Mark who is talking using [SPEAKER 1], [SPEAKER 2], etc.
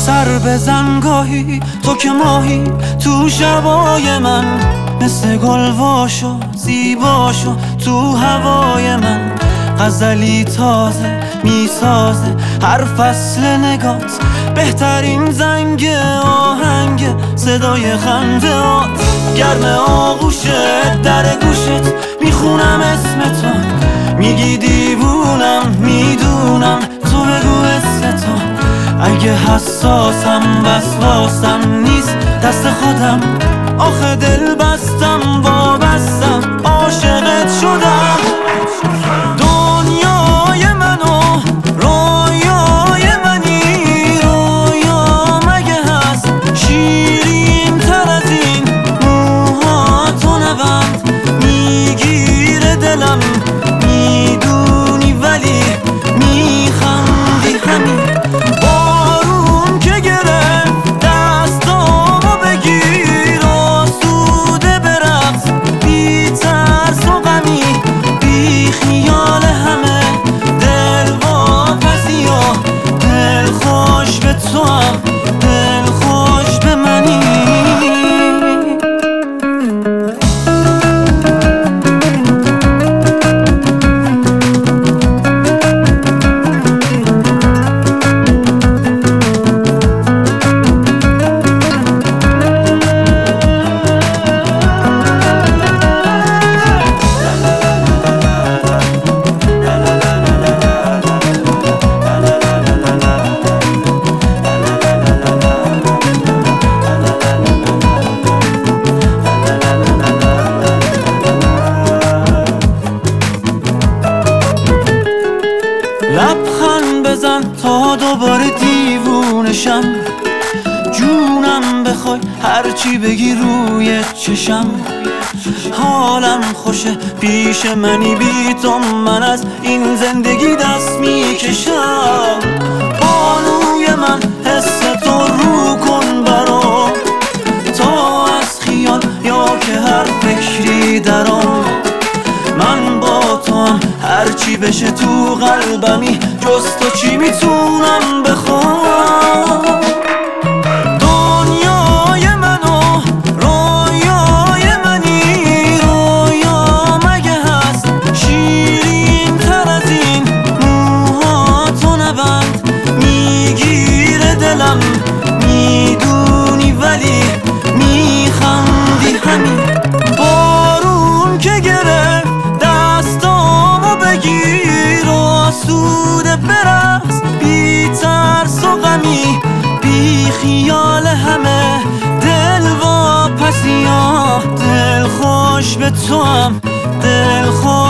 [SPEAKER 1] سر بزن گاهی تو که ماهی تو شبای من، مثل گل واشو زیباشو تو هوای من. غزلی تازه میسازه هر فصل نگات، بهترین زنگ آهنگ صدای خندهات. گرم آغوشت در گوشت میخونم اسم تو، میگی دیوونم میدونم تو بگو استو. اگه حساسم وسواسم نیست دست خودم، آخه دل بستم وابستم عاشقت شدم. دنیای منو رویای منی، رویا مگه هست شیرین تر از این؟ موها تو نبند میگیره دلم، میدونی ولی میخندی همین. بارون که گرفت دستامو بگیر آسوده برقص، بی ترس و غمی بی خیال همه. دل واپسی و دل خوش به تو هم دل خوش به منی. لبخند بزن تا دوباره دیوونشم، جونم بخوای هرچی بگی روی چشم. حالم خوشه پیش منی بی تو، من از این زندگی دست میکشم. بانوی من حس تو رو کن برام، تا از خیال یا که هر فکری درام. من با تو هم هرچی بشه تو قلبمی، جز تو چی میتونم بخوام؟ دنیای منو رویای منی، رویا مگه هست شیرین تر از این؟ موها تو نبند میگیره دلم، میدونی ولی میخندی همین. بارون که گرفت دستامو بگیر آسوده برقص، بی ترس و غمی بی خیال همه. دل واپسی ها دل خوش به تو هم دل خوش